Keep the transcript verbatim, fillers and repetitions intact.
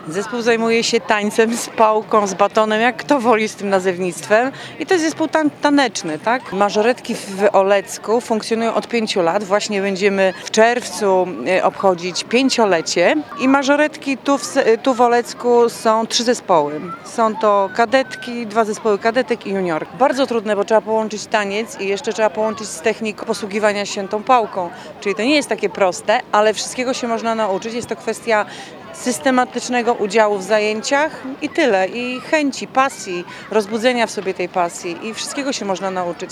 Zespół zajmuje się tańcem z pałką, z batonem, jak kto woli, z tym nazewnictwem. I to jest zespół tan taneczny, tak? Mażoretki w Olecku funkcjonują od pięciu lat. Właśnie będziemy w czerwcu e, obchodzić pięciolecie. I mażoretki tu w, tu w Olecku są trzy zespoły. Są to kadetki, dwa zespoły kadetek i juniorek. Bardzo trudne, bo trzeba połączyć taniec i jeszcze trzeba połączyć z techniką posługiwania się tą pałką. Czyli to nie jest takie proste, ale wszystkiego się można nauczyć. Jest to kwestia systematycznego udziału w zajęciach i tyle. I chęci, pasji, rozbudzenia w sobie tej pasji i wszystkiego się można nauczyć.